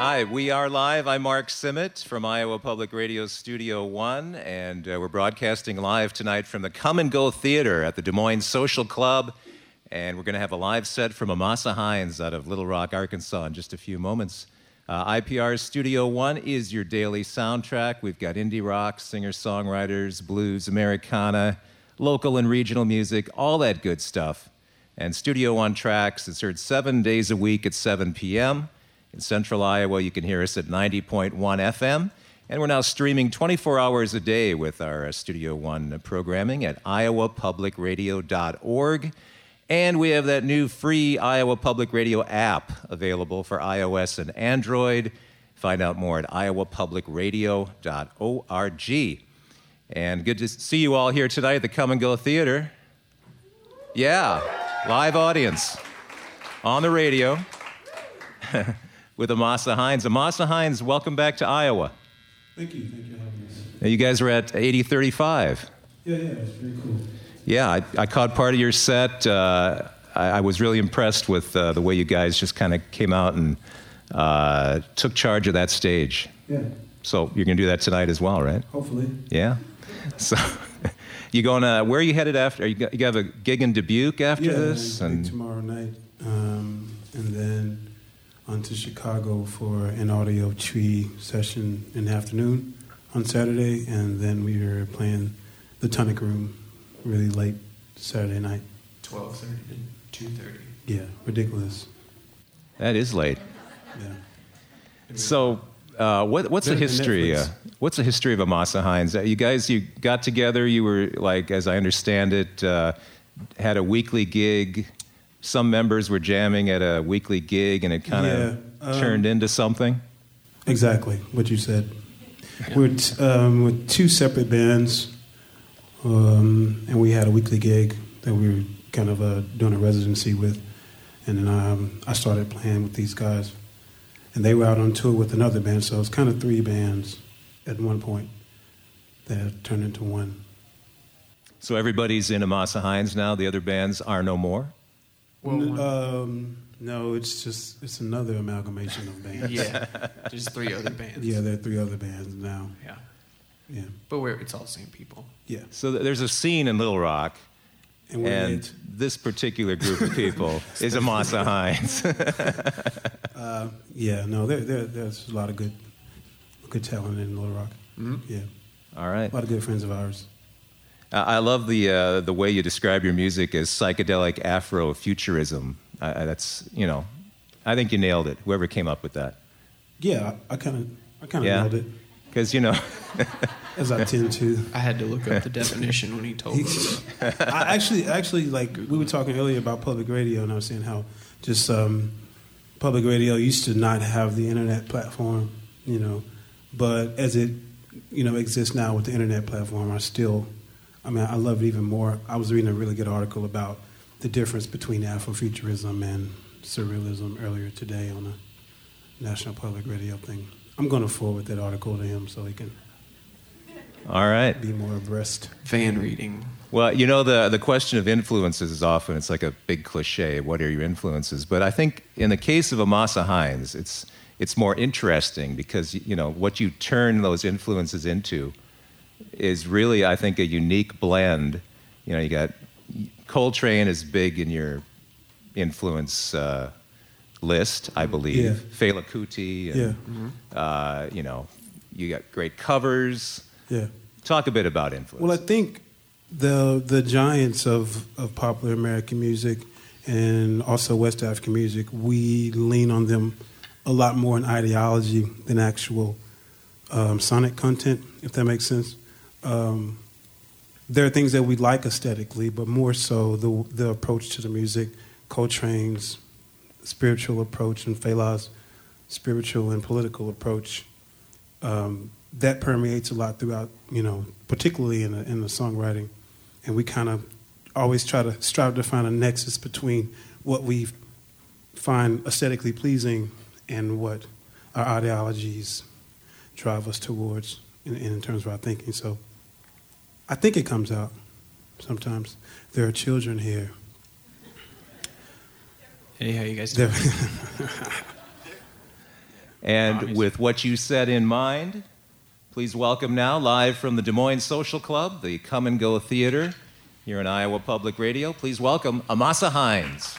Hi, we are live. I'm Mark Simmet from Iowa Public Radio Studio One, and we're broadcasting live tonight from the Come and Go Theater at the Des Moines Social Club. And we're going to have a live set from Amasa Hines out of Little Rock, Arkansas in just a few moments. IPR Studio One is your daily soundtrack. We've got indie rock, singer-songwriters, blues, Americana, local and regional music, all that good stuff. And Studio One tracks, it's heard 7 days a week at 7 p.m. In central Iowa, you can hear us at 90.1 FM. And we're now streaming 24 hours a day with our Studio One programming at iowapublicradio.org. And we have that new free Iowa Public Radio app available for iOS and Android. Find out more at iowapublicradio.org. And good to see you all here tonight at the Come and Go Theater. Yeah, live audience on the radio. With Amasa Hines. Amasa Hines, welcome back to Iowa. Thank you for having us. Now, you guys were at 8035. Yeah, it's pretty cool. Yeah, I caught part of your set. I was really impressed with the way you guys just kind of came out and took charge of that stage. Yeah. So you're going to do that tonight as well, right? Hopefully. Yeah? So you going to, where are you headed after? You have a gig in Dubuque after this? And tomorrow night. And then on to Chicago for an audio tree session in the afternoon on Saturday, and then we are playing the Tonic Room really late Saturday night. 12:30 to 2:30. Yeah, ridiculous. That is late. Yeah. So what's the history? What's the history of Amasa Hines? You guys, you got together. You were like, as I understand it, had a weekly gig. Some members were jamming at a weekly gig, and it kind of turned into something. Exactly what you said. We're with two separate bands, and we had a weekly gig that we were kind of doing a residency with. And then I started playing with these guys, and they were out on tour with another band, so it was kind of three bands at one point that turned into one. So everybody's in Amasa Hines now. The other bands are no more. No, it's another amalgamation of bands. Yeah, there's three other bands. Yeah, there are three other bands now. Yeah. But it's all the same people. Yeah. So there's a scene in Little Rock, and this particular group of people is Amasa Hines. There's a lot of good talent in Little Rock. Mm-hmm. Yeah. All right. A lot of good friends of ours. I love the way you describe your music as psychedelic Afrofuturism. That's, I think you nailed it. Whoever came up with that. Yeah, I kind of nailed it. Because as I tend to. I had to look up the definition when he told me. I actually, like we were talking earlier about public radio, and I was saying how just public radio used to not have the internet platform, but as it, exists now with the internet platform, I love it even more. I was reading a really good article about the difference between Afrofuturism and surrealism earlier today on a National Public Radio thing. I'm going to forward that article to him so he can be more abreast. Fan reading. Well, the question of influences is often, it's like a big cliche, what are your influences? But I think in the case of Amasa Hines, it's more interesting because, what you turn those influences into is really, I think, a unique blend. You got Coltrane is big in your influence list, I believe. Yeah. Fela Kuti. And, you got great covers. Yeah. Talk a bit about influence. Well, I think the giants of popular American music and also West African music, we lean on them a lot more in ideology than actual sonic content, if that makes sense. There are things that we like aesthetically, but more so the approach to the music, Coltrane's spiritual approach and Fela's spiritual and political approach, that permeates a lot throughout, particularly in the songwriting. And we kind of always strive to find a nexus between what we find aesthetically pleasing and what our ideologies drive us towards in terms of our thinking. So I think it comes out sometimes. There are children here. Hey, how you guys doing? And with what you said in mind, please welcome now, live from the Des Moines Social Club, the Come and Go Theater here in Iowa Public Radio, please welcome Amasa Hines.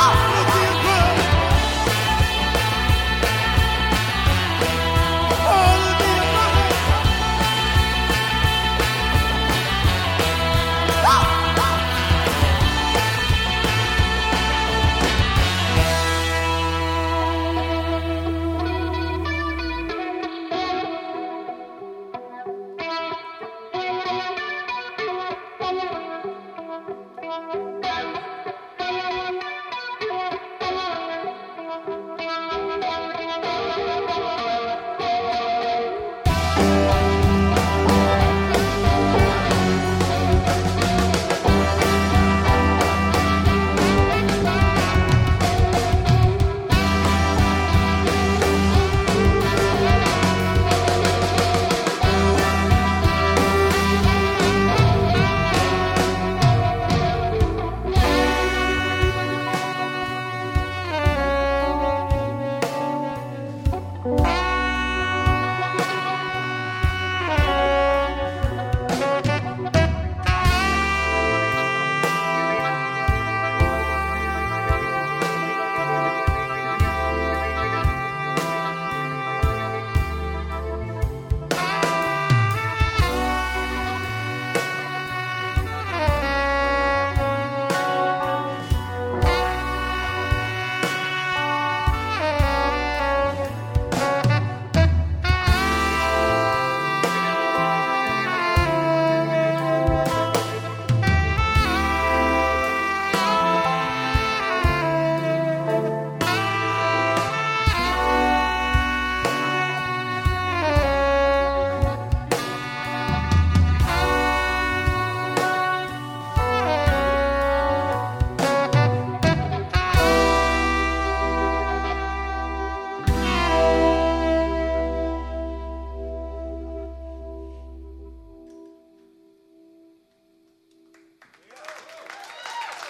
Oh,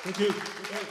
Thank you.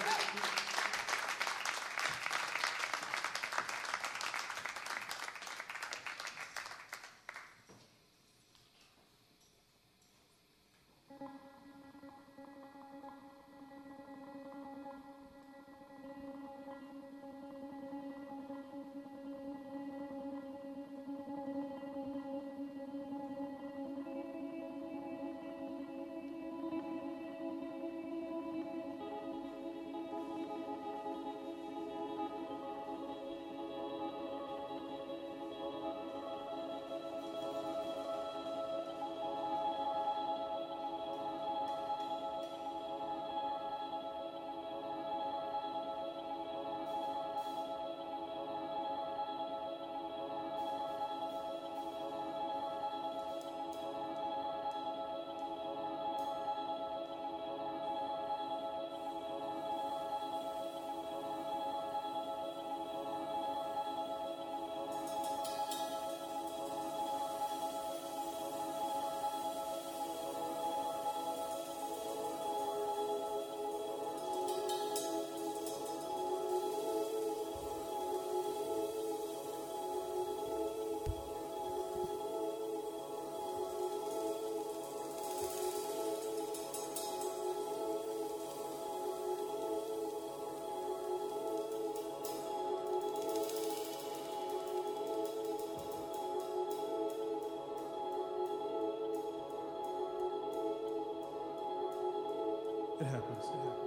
It happens. It happens.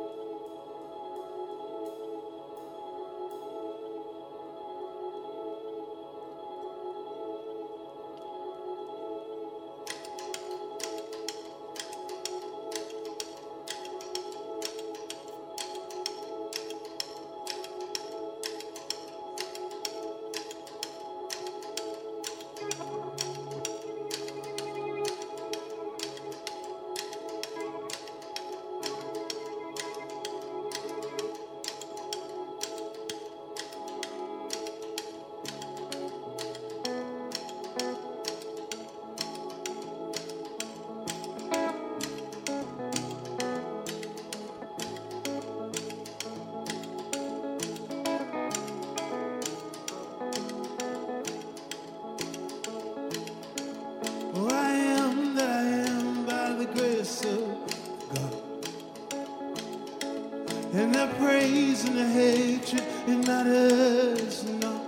And the praise and the hatred, it matters not.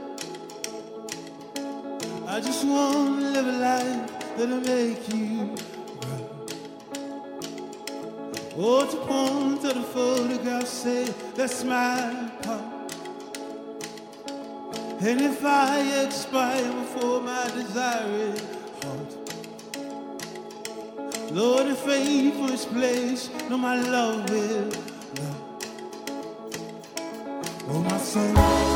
I just want to live a life that'll make you proud. Oh, to point to the photograph, say that's my part. And if I expire before my desiring heart, Lord, the faithfulest place, no, my love will love. Oh, my son.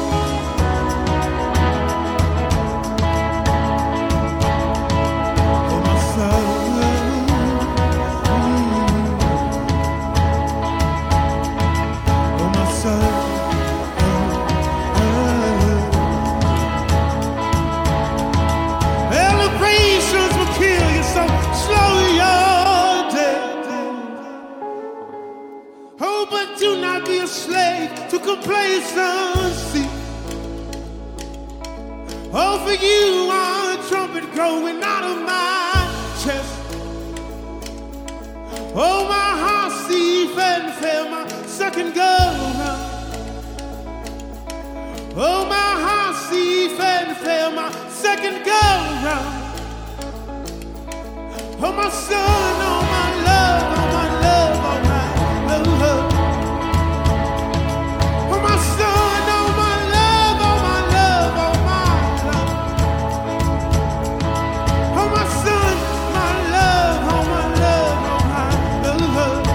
Oh, my son. Oh, my son. Well, the patience will kill you, so slowly you're dead. Oh, but do not be a slave to complacency. Oh, for you are a trumpet growing out of my chest. Oh, my heart see and fail my second go round. Oh, my heart see and fail my second go round. Oh, my son, oh, my love, oh, my love, oh, my love. Oh, my son, oh, my love, oh, my love, oh, my love. Oh, my son, my love, oh, my love, oh, my love.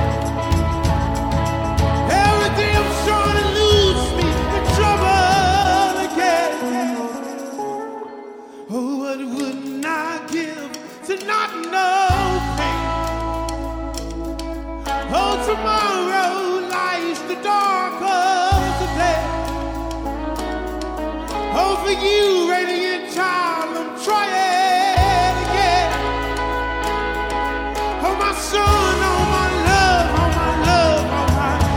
Every day I'm trying to lose me in trouble again. Oh, what wouldn't I give to not know pain? Oh, tomorrow lies the dark of the day. Oh, for you, radiant child, I'm trying again. Oh, my son, oh, my love, oh, my love, oh, my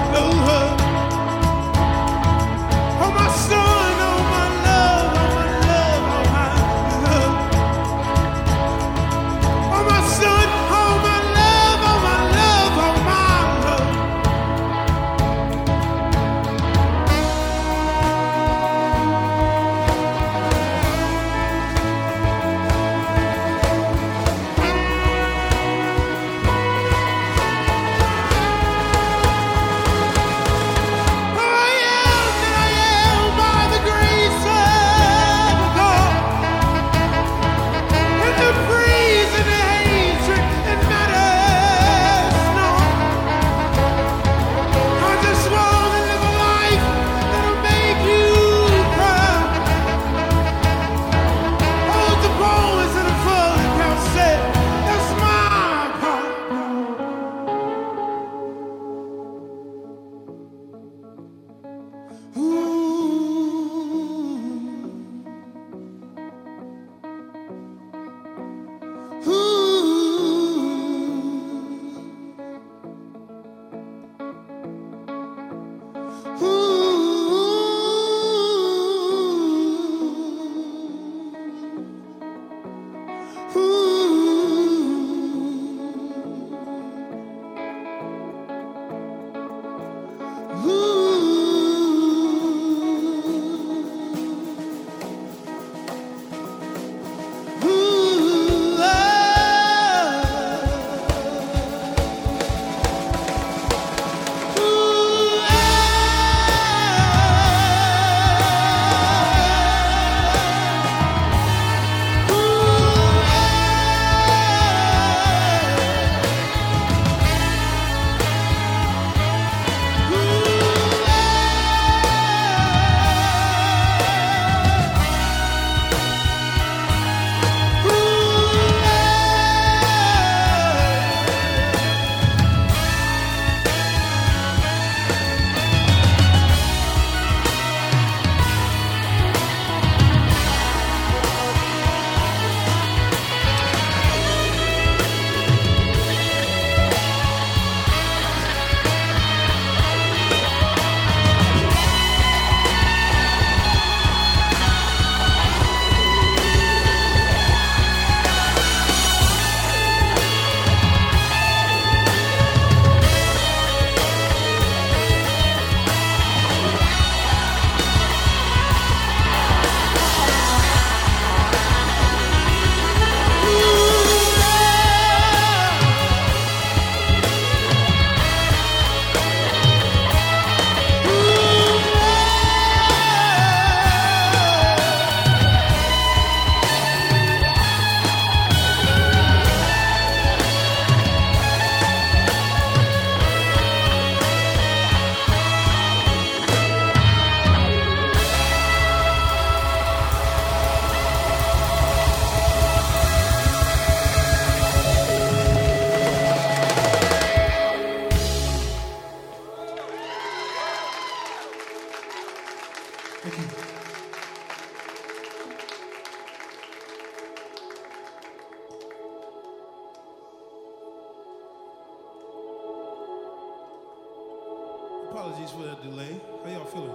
Apologies for that delay. How y'all feeling?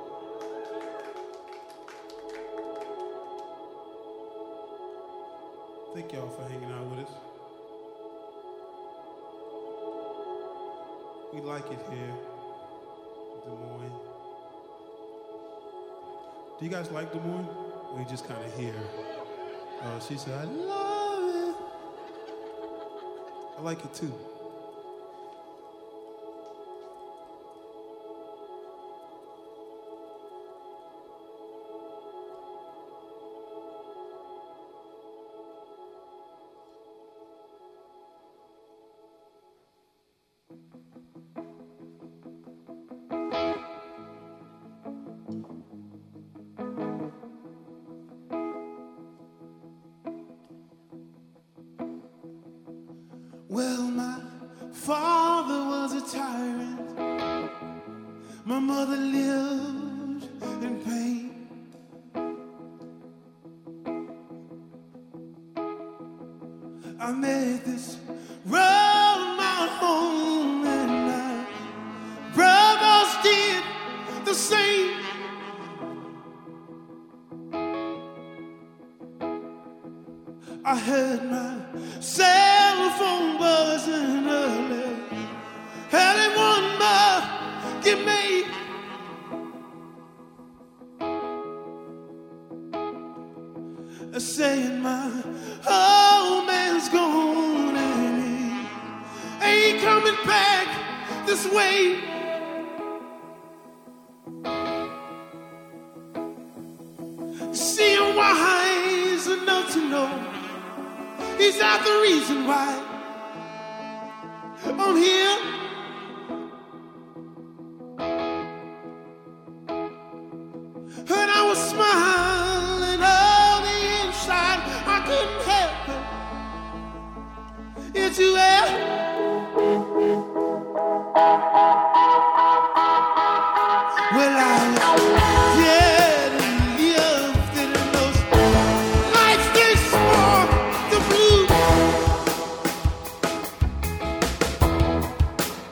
Thank y'all for hanging out with us. We like it here in Des Moines. Do you guys like Des Moines? Or you just kind of hear? She said, I love it. I like it too. Well, my father was a tyrant. My mother lived in pain. I made this road my home, and my brothers did the same. I heard my cell phone buzzing early one market made. Saying my old man's gone and he ain't coming back this way. See, I'm wise enough to know he's not the reason why I'm here. And I was smiling on the inside. I couldn't help it. It's well. Well, I was dead and lived in those nights they swore the blue.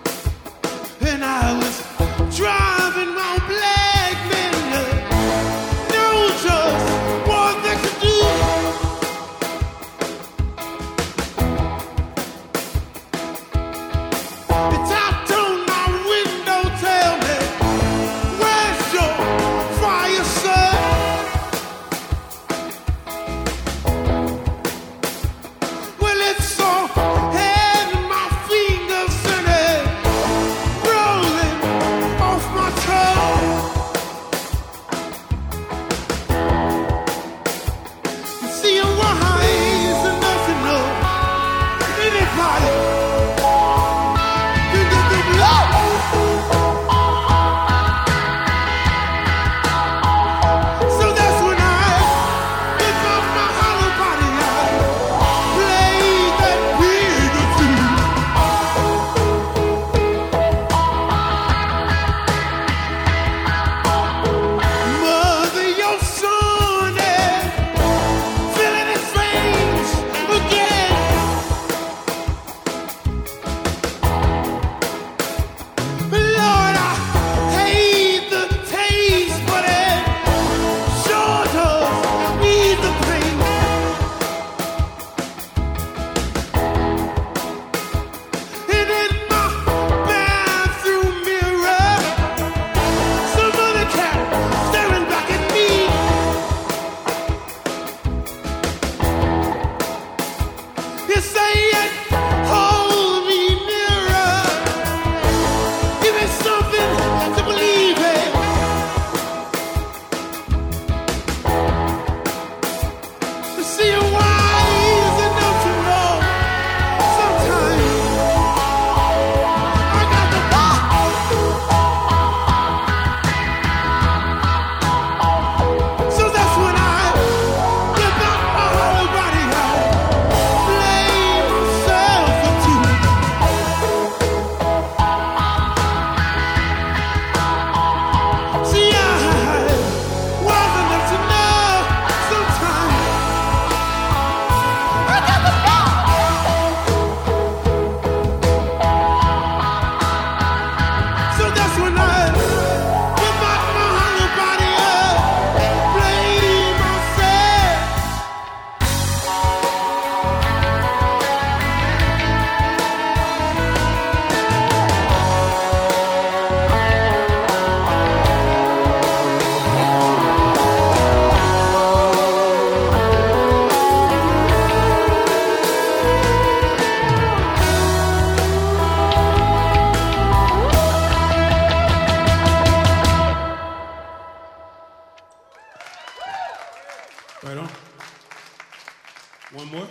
One more?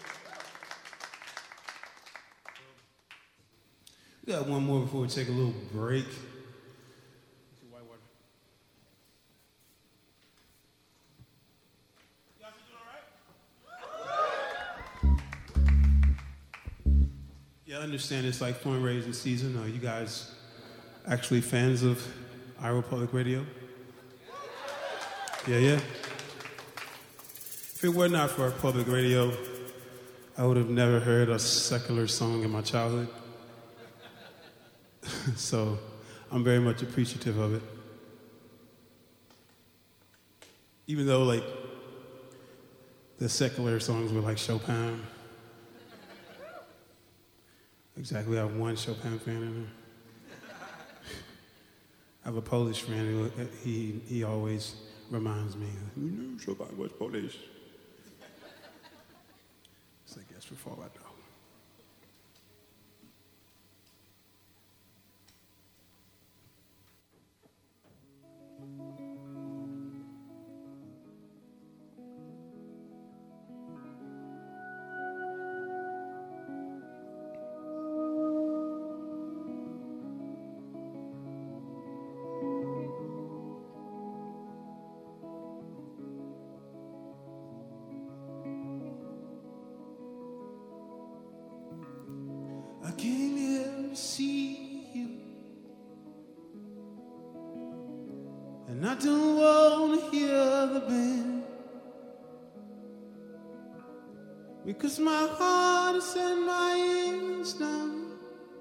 We got one more before we take a little break. Yeah, I understand it's like fundraising season. Are you guys actually fans of Iowa Public Radio? Yeah. If it were not for public radio, I would have never heard a secular song in my childhood. So I'm very much appreciative of it. Even though, like, the secular songs were like Chopin. Exactly, I have one Chopin fan in there. I have a Polish friend who he always reminds me, you know, Chopin was Polish. So I guess for all I know. I came here to see you, and I don't want to hear the band, because my heart is and my ears numb.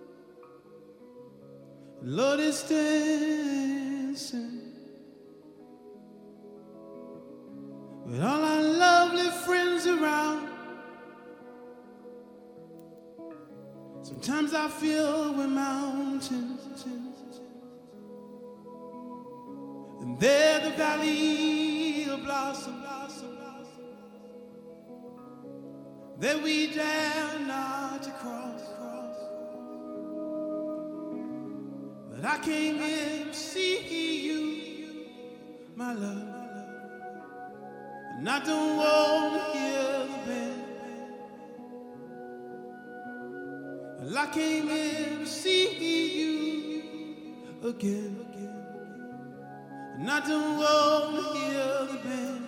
Lord is dancing with all our lovely friends around. Sometimes I feel we're mountains, and they're the valley of blossom, that we dare not to cross. But I came here to see you, my love, and I don't want to hear the band. Well, I came here to see you again, and I don't want to hear the band.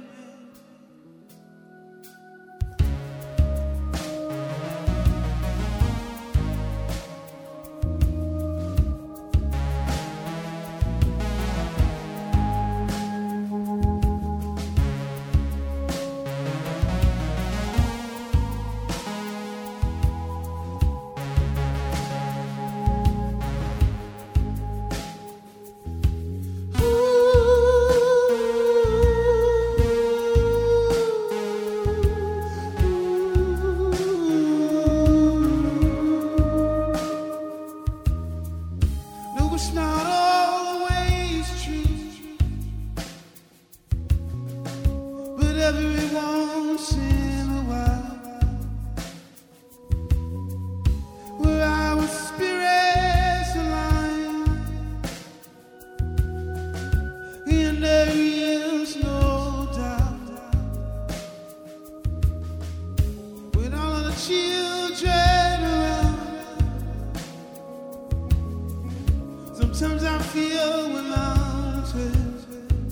Sometimes I feel we're mountains,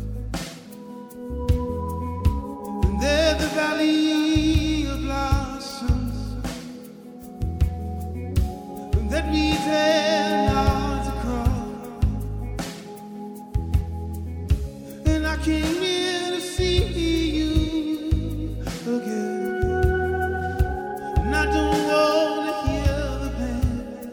and they're the valley of blossoms that we dare not to cross. And I came here to see you again, and I don't want to hear the band.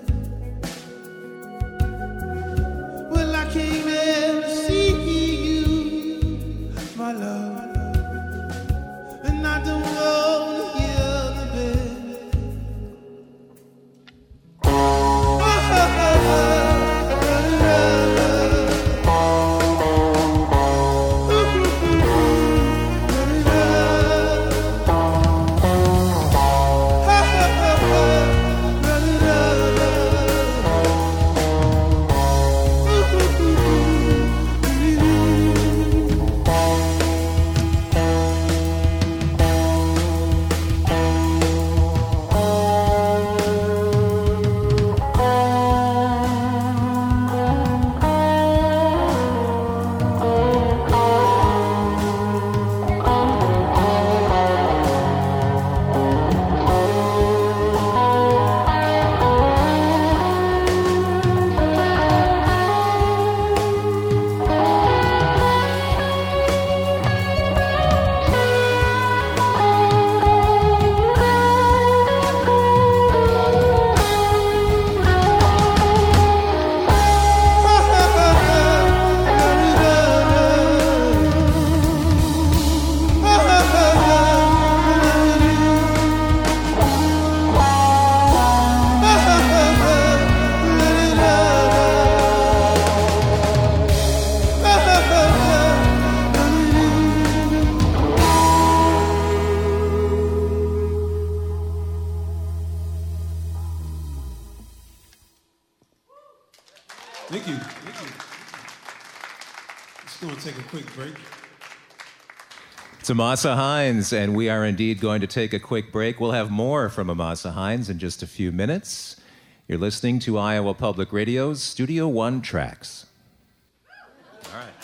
Well, I came here to see you, my love, and I don't want to hear the band. Thank you. Just going to take a quick break. It's Amasa Hines, and we are indeed going to take a quick break. We'll have more from Amasa Hines in just a few minutes. You're listening to Iowa Public Radio's Studio One Tracks. All right.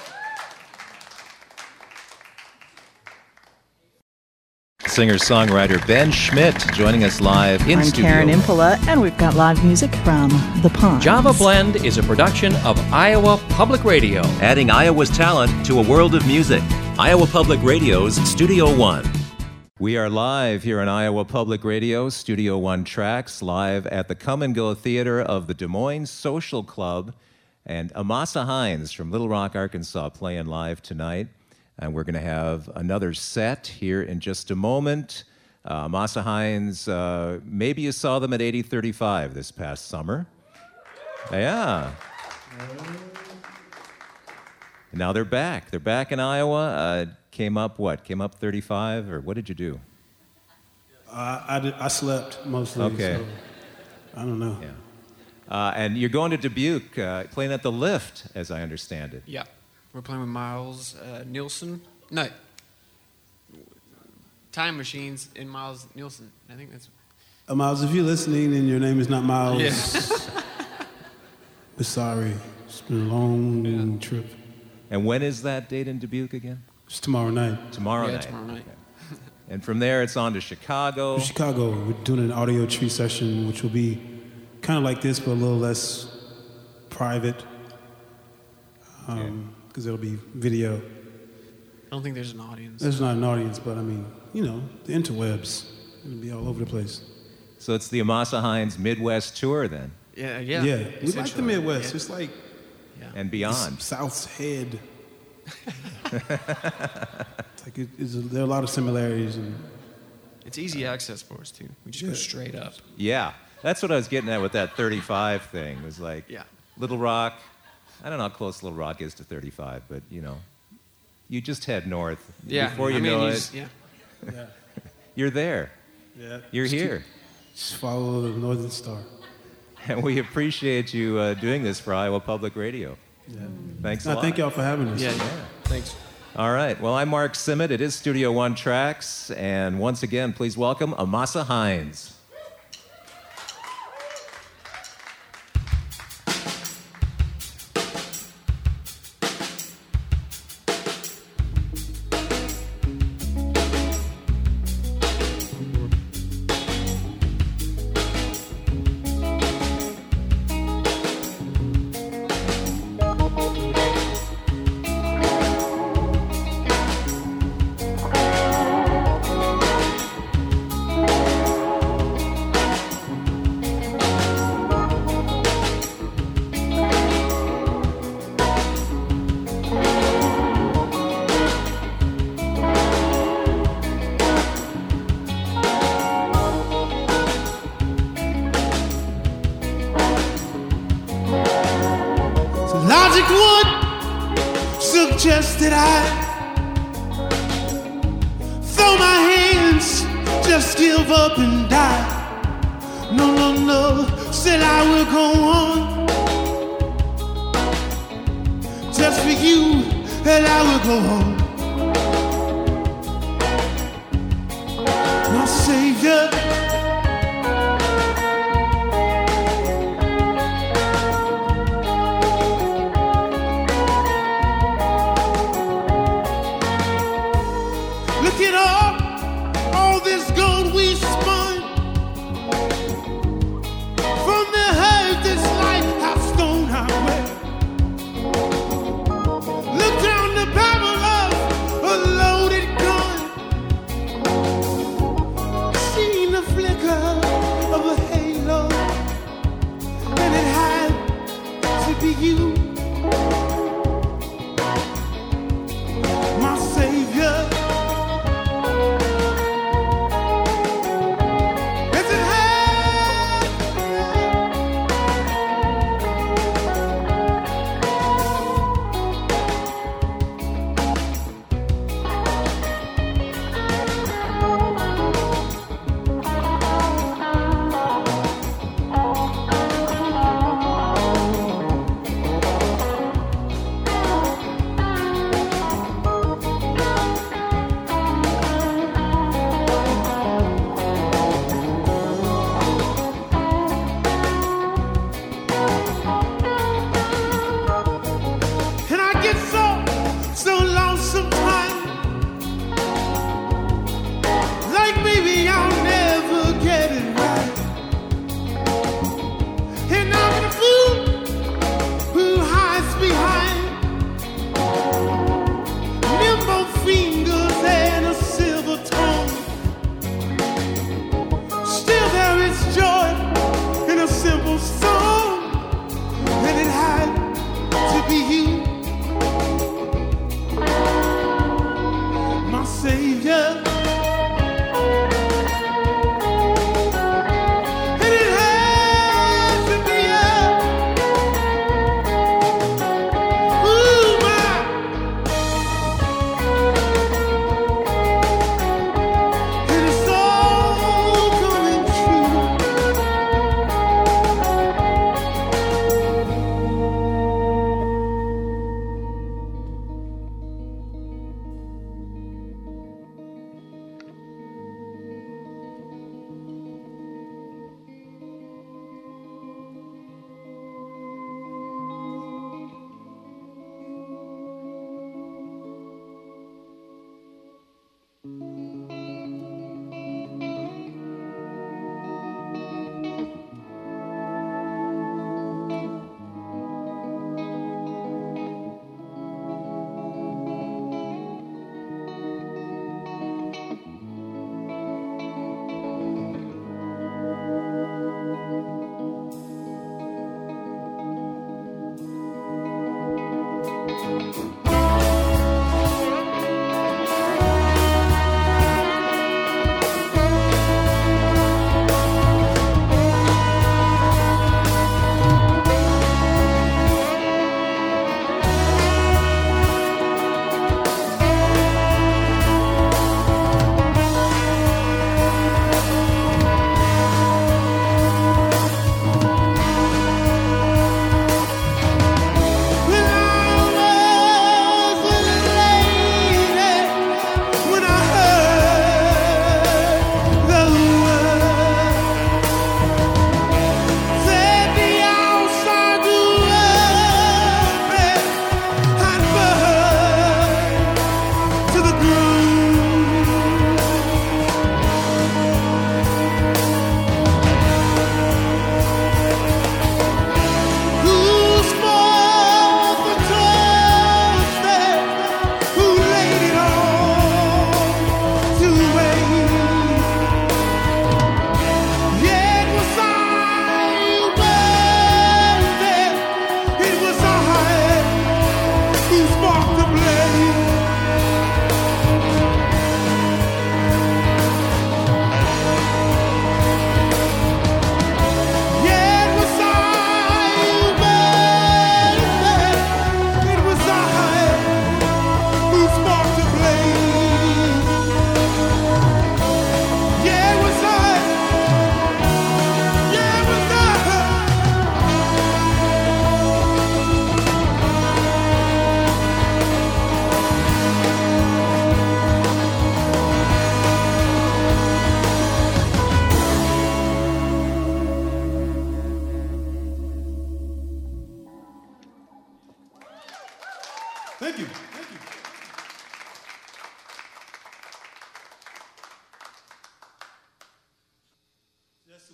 Singer-songwriter Ben Schmidt joining us live in studio. I'm Karen Impola, and we've got live music from The Ponds. Java Blend is a production of Iowa Public Radio. Adding Iowa's talent to a world of music. Iowa Public Radio's Studio One. We are live here on Iowa Public Radio, Studio One Tracks, live at the Come and Go Theater of the Des Moines Social Club. And Amasa Hines from Little Rock, Arkansas, playing live tonight. And we're going to have another set here in just a moment. Amasa Hines, maybe you saw them at 8035 this past summer. Yeah. Now they're back. They're back in Iowa. Came up 35? Or what did you do? I slept mostly. Okay. So I don't know. Yeah. And you're going to Dubuque, playing at the Lift, as I understand it. Yeah. We're playing with Miles Nielsen. No. Time Machines and Miles Nielsen. I think that's... Miles, if you're listening and your name is not Miles, yeah. we're sorry. It's been a long trip. And when is that date in Dubuque again? It's tomorrow night. Tomorrow night. Okay. And from there, it's on to Chicago. Chicago, we're doing an audio tree session, which will be kind of like this, but a little less private. Because it'll be video. I don't think there's an audience. There's not an audience, but I mean, the interwebs. It'll be all over the place. So it's the Amasa Hines Midwest tour then? Yeah. Yeah, we like the Midwest. Yeah. It's like... And beyond. South's head. It's like there are a lot of similarities. And it's easy access for us, too. We just go straight up. Yeah. That's what I was getting at with that 35 thing. It was like Little Rock. I don't know how close Little Rock is to 35, but, you just head north. Yeah. Before you know it, yeah. You're there. Yeah. You're here. Just follow the Northern Star. And we appreciate you doing this for Iowa Public Radio. Yeah. Thanks a lot. Thank y'all for having us. Yeah. Thanks. All right. Well, I'm Mark Simmet. It is Studio One Tracks. And once again, please welcome Amasa Hines. Just that I throw my hands, just give up and die. No, said I will go on. Just for you, and I will go on. My Savior. Look at all this gold we spun from the hurt this life has thrown our way. Look down the barrel of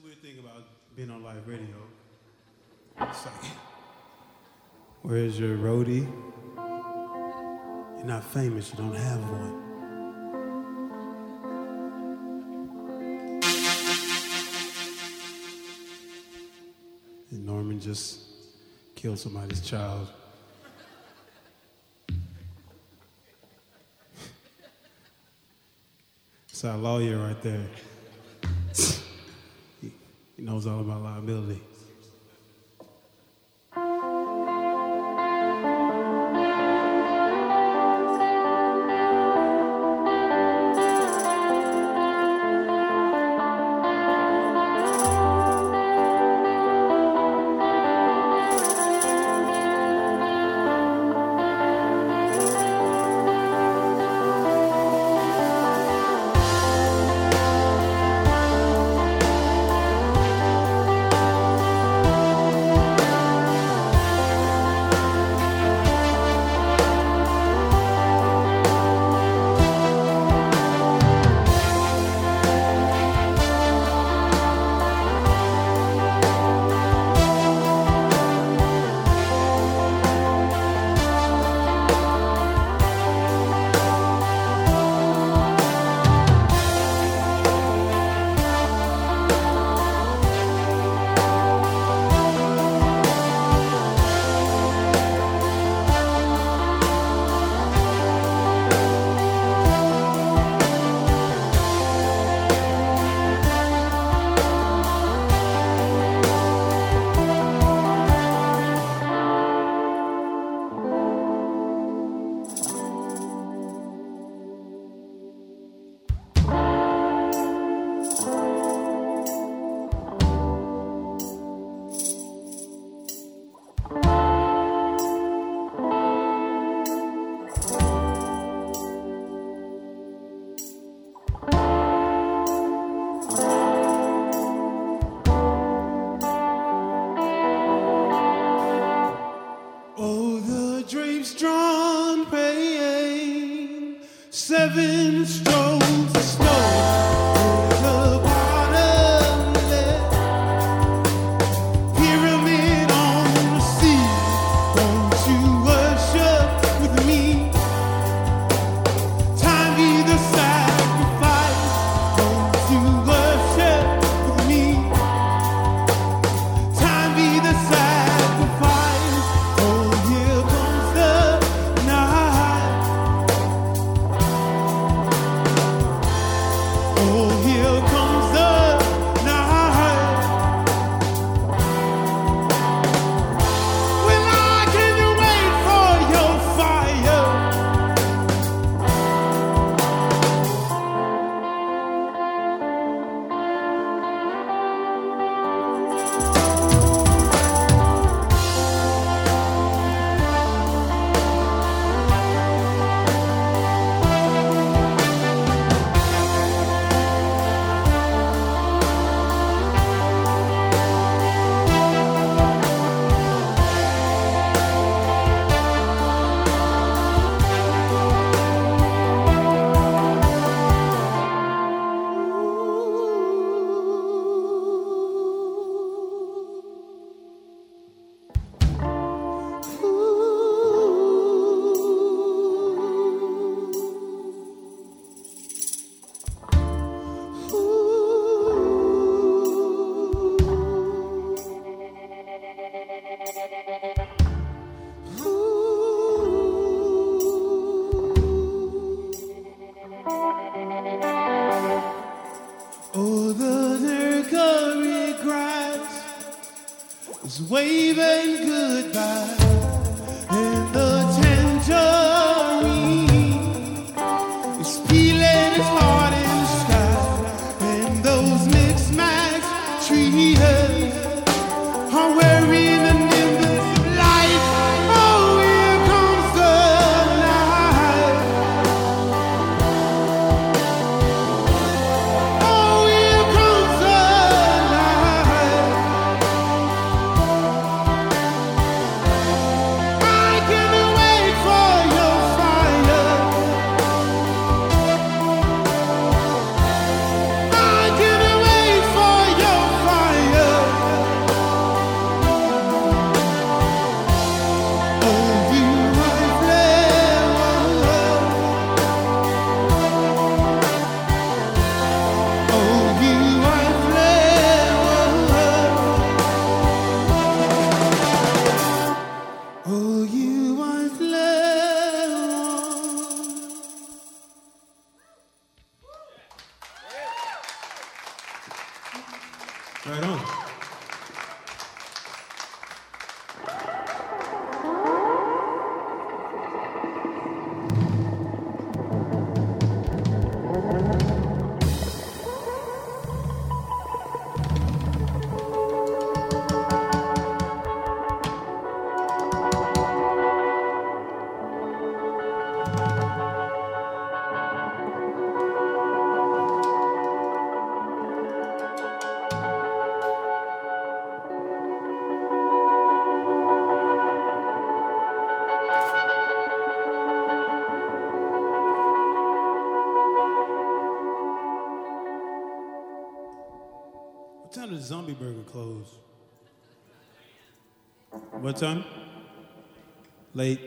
weird thing about being on live radio. It's like, where's your roadie? You're not famous, you don't have one. And Norman just killed somebody's child. It's our lawyer right there. He knows all about liability. Seven strokes of snow over the water left. Pyramid on the sea. Won't you worship with me? Time be the sacrifice. Won't you worship with me? Time be the sacrifice. Oh, here comes the night. Oh, here comes the night. When I can wait for your fire. Oh, the Mercury grass is waving goodbye, and the tangerine is peeling its heart in the sky, and those mixed match trees are wearing the nimbus of light. Oh, here comes the night. Oh, here comes the night. Right on. What time does Zombie Burger close? What time? Late.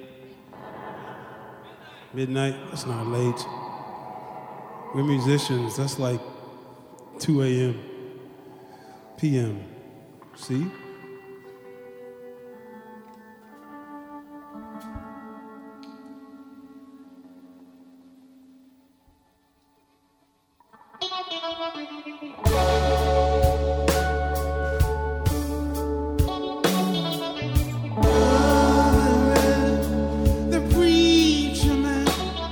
Midnight? That's not late. We're musicians. That's like 2 a.m. p.m. See? The preacher man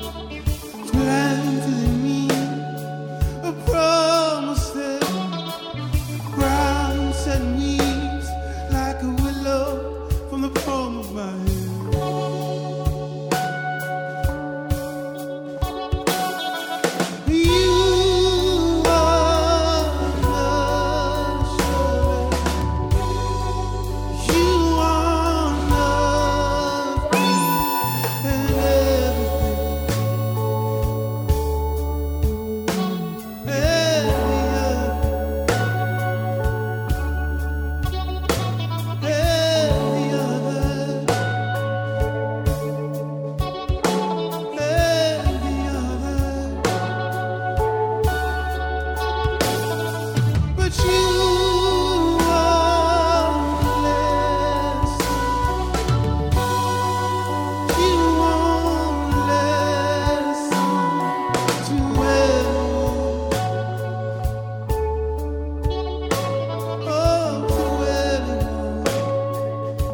planted me a promise that grounds and weeds like a willow from the palm of my hand. You are the shoulder. You are nothing and but you are less. You want less to everyone. Oh, to everyone.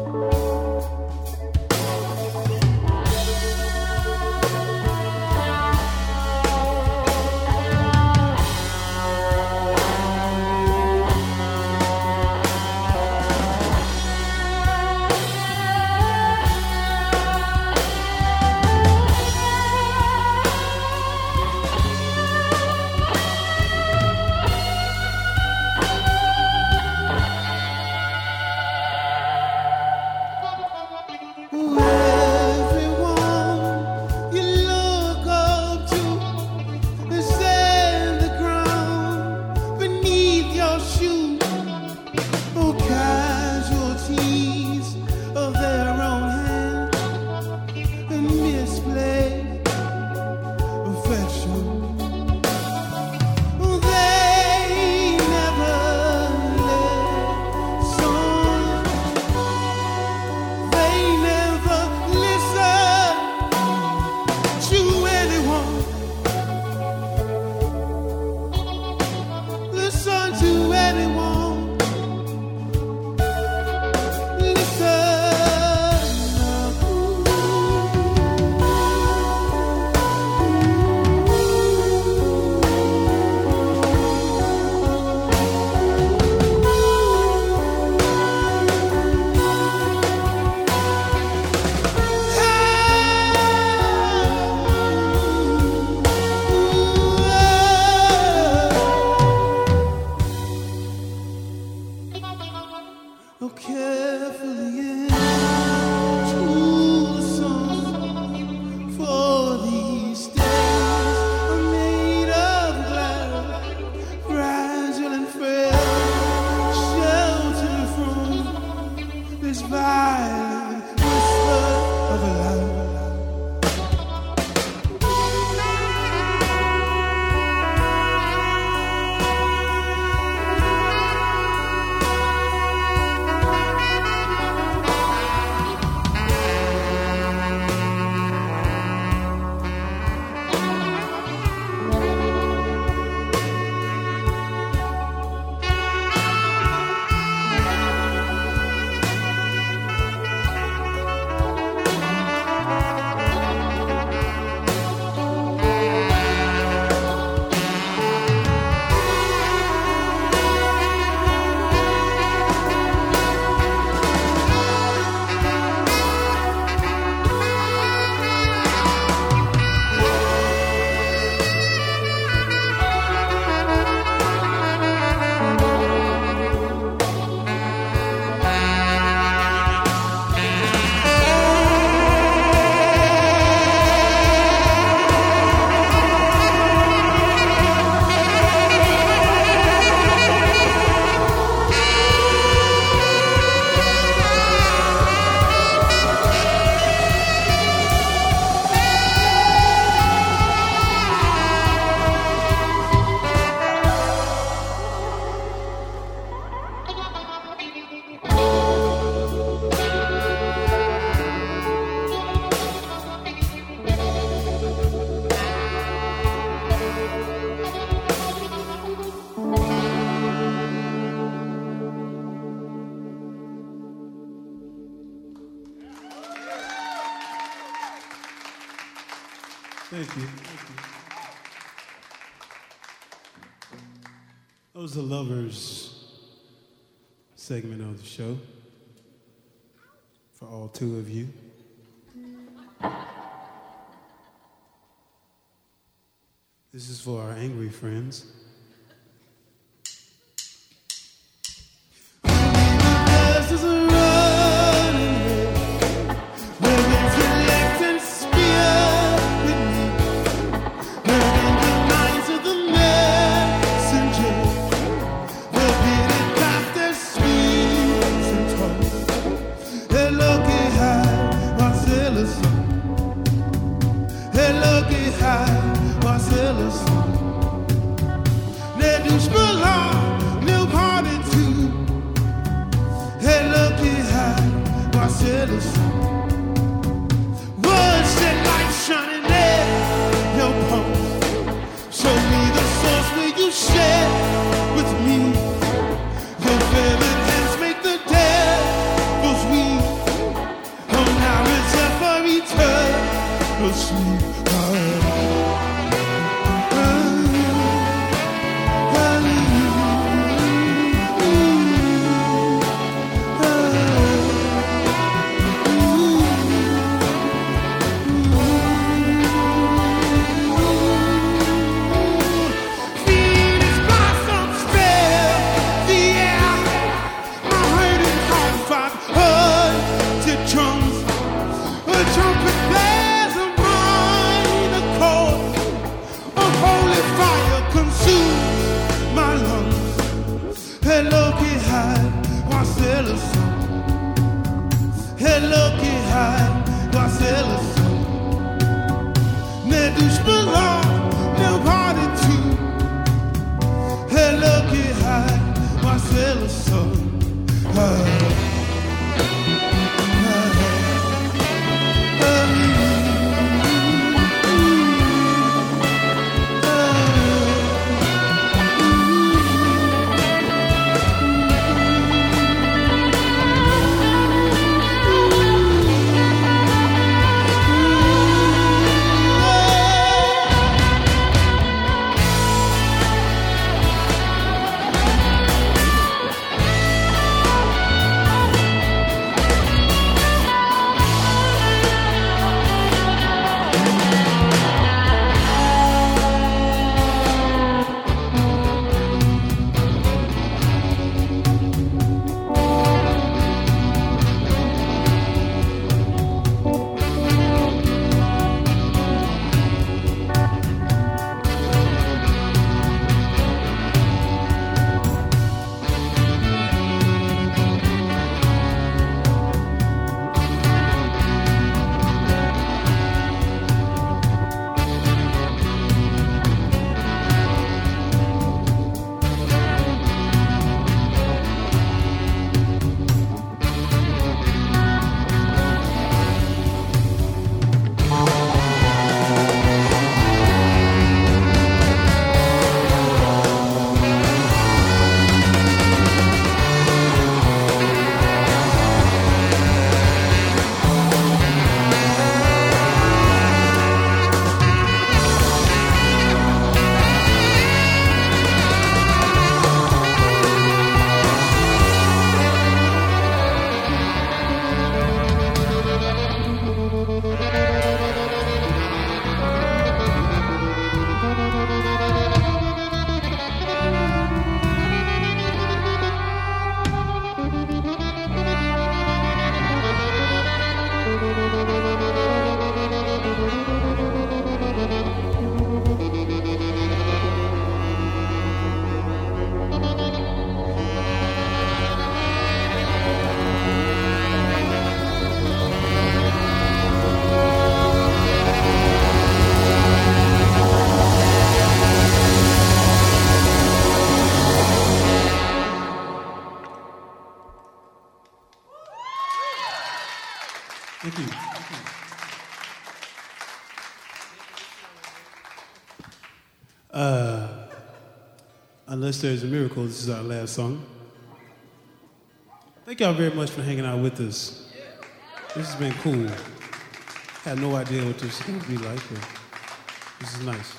Thank you. That was the Lovers segment of the show for all two of you. This is for our angry friends. This is a running race where there's elect and spear with me, where in the minds of the messenger will be the doctor's sweets and toys. Hey, looky high, Marcellus. Hey, looky high, Marcellus. They do spell on new party too. Hey, looky high, Marcellus. Words that light shining in your pulse. Show me the source where you share with me. Your favorite hands make the devil's weep. Oh, now it's up for eternal sleep. Thank you. Unless there's a miracle, this is our last song. Thank y'all very much for hanging out with us. This has been cool. Had no idea what this is going to be like, but This is nice.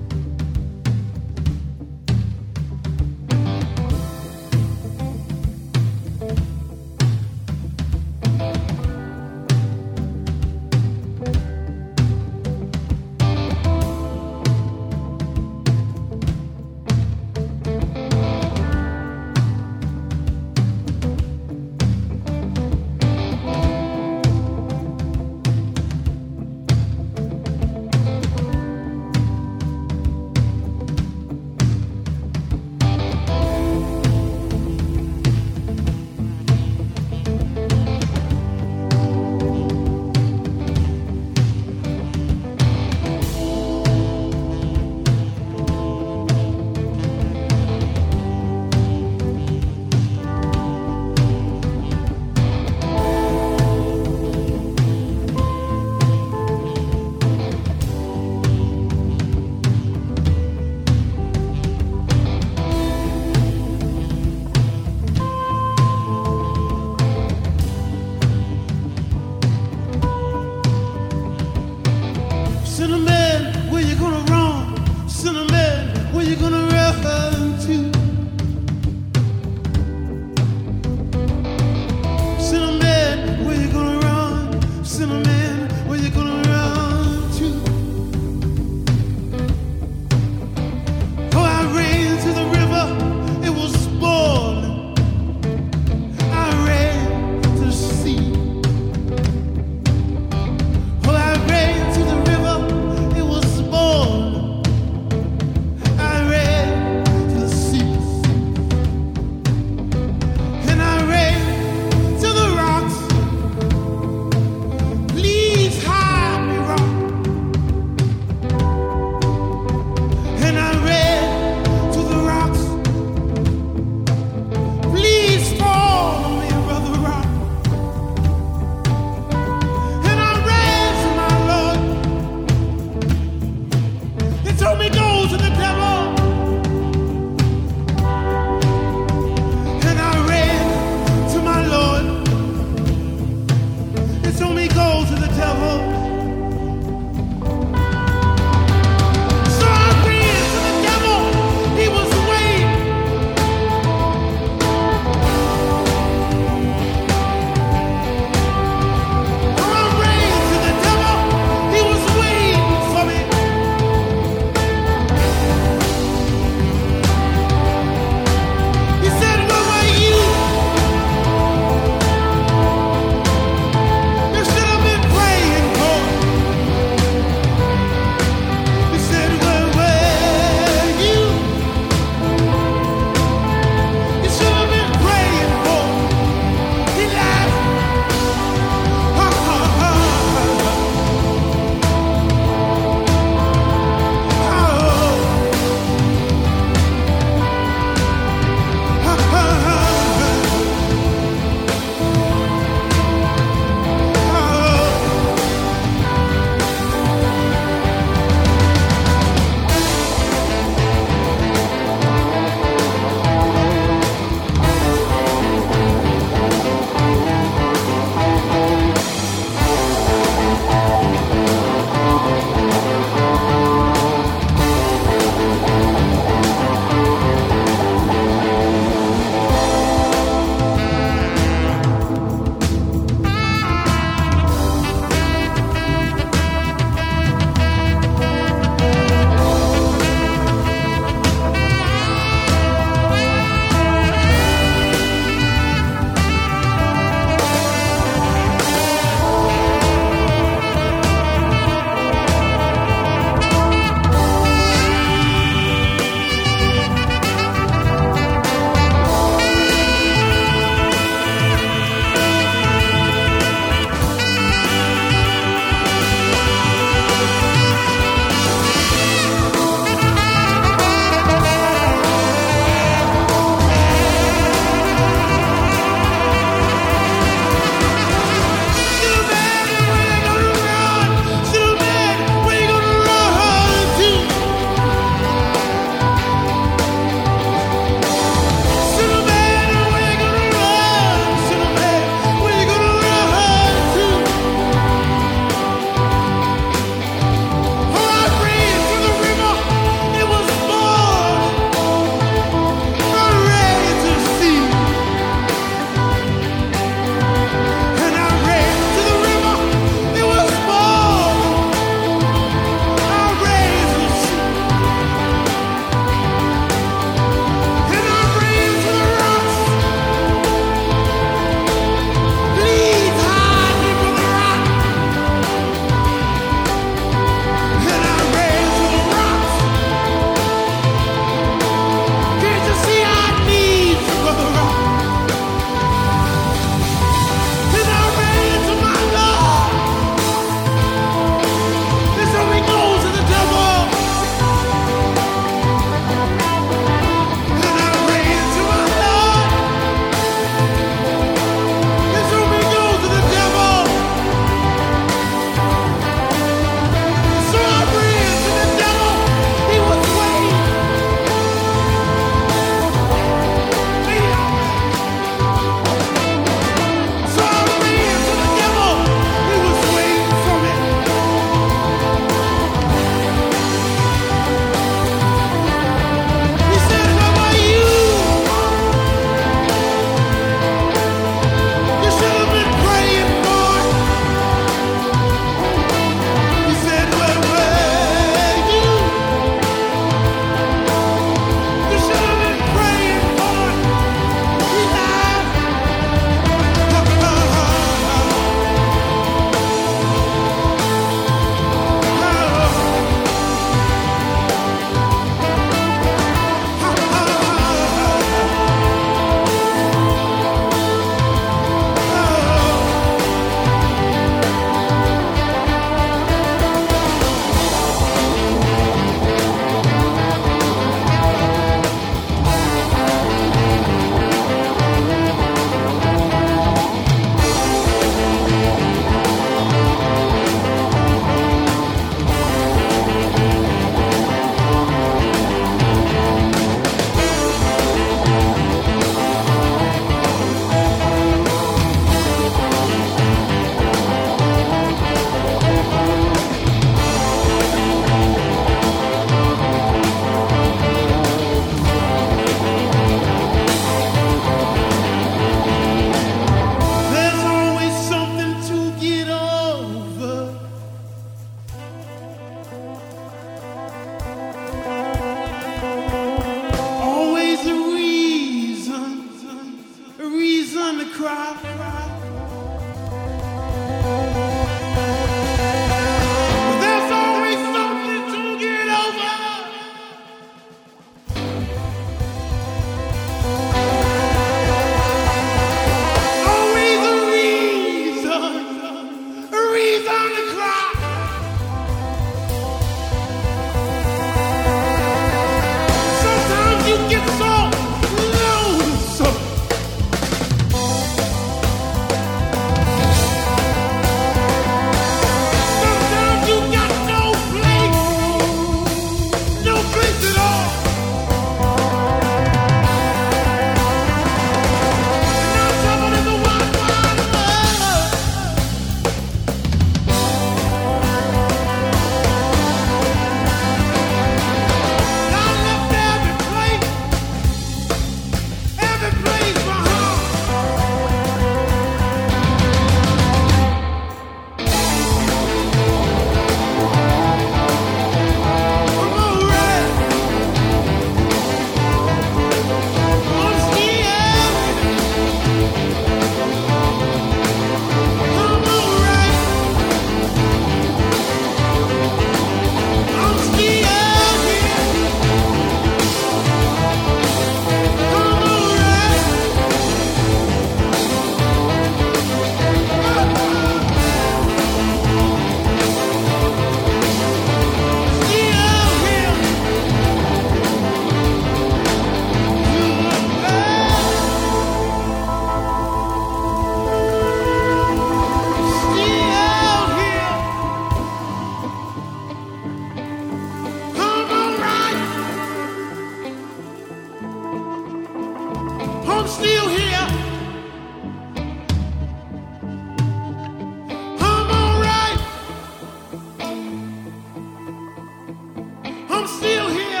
still here.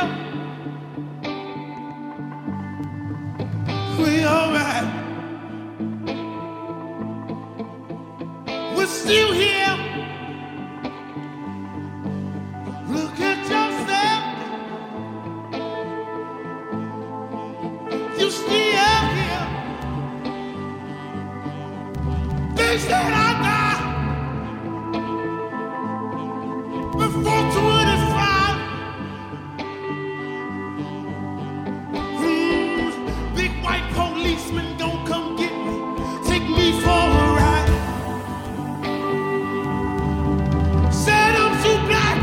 We alright. We're still here. Look at yourself. You still here. They said I die before 25. Big white policeman gon' come get me, take me for a ride. Said I'm too black,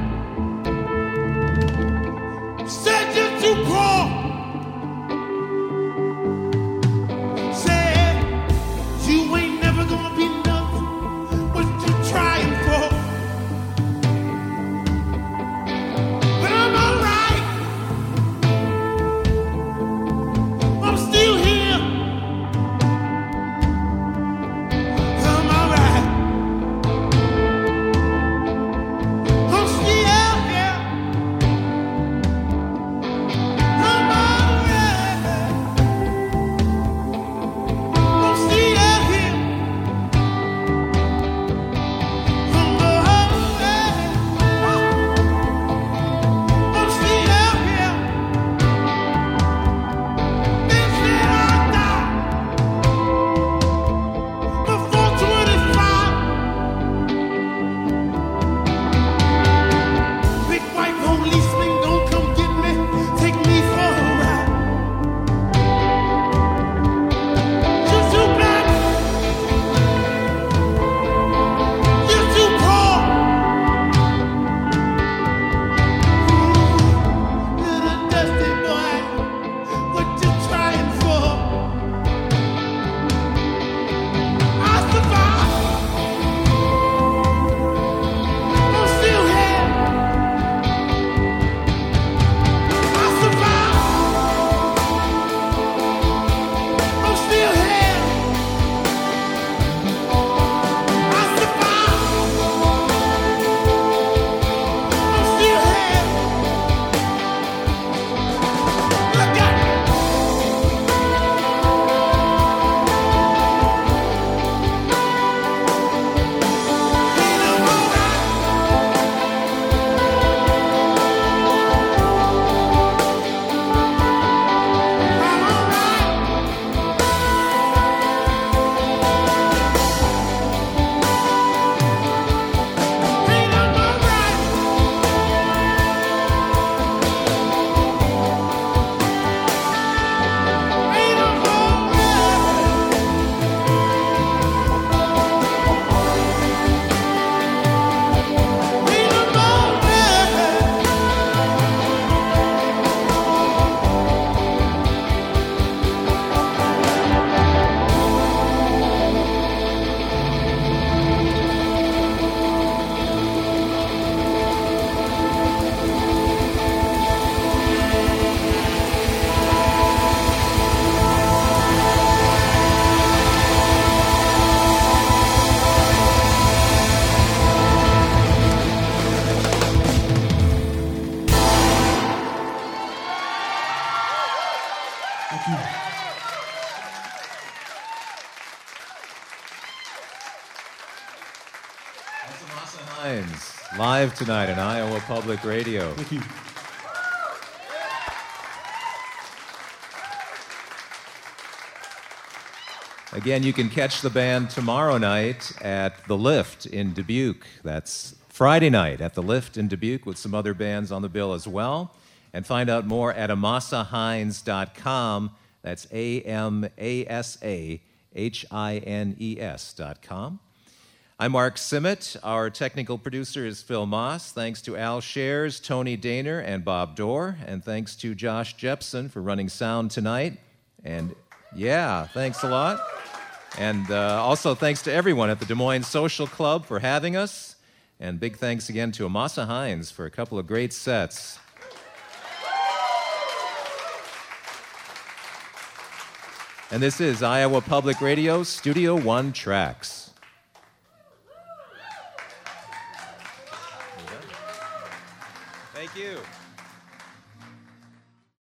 said you're too poor, said you ain't never gonna be nothing what you trying for. But I'm alright, I'm still here. I'm alright, I'm still here. I'm alright, I'm still here. I'm alright, I'm still here. They said I die before 25. Big white policeman gon' come get me, take me for a ride. You're too black, you're too poor. Little dusty boy, what you trying for? I survived. I'm still here. I survived. I'm still here. I survived. I'm still here. Look at me. Ain't I'm alright? I'm alright. Ain't I'm alright? Ain't I'm alright? Ain't I'm alright? That's Amasa Hines, live tonight on Iowa Public Radio. Thank you. Again, you can catch the band tomorrow night at The Lift in Dubuque. That's Friday night at The Lift in Dubuque with some other bands on the bill as well. And find out more at amasahines.com. That's AMASAHINES.com. I'm Mark Simmet. Our technical producer is Phil Moss. Thanks to Al Shares, Tony Daner, and Bob Dorr. And thanks to Josh Jepson for running sound tonight. And yeah, thanks a lot. And also thanks to everyone at the Des Moines Social Club for having us. And big thanks again to Amasa Hines for a couple of great sets. And this is Iowa Public Radio, Studio One Tracks. Thank you.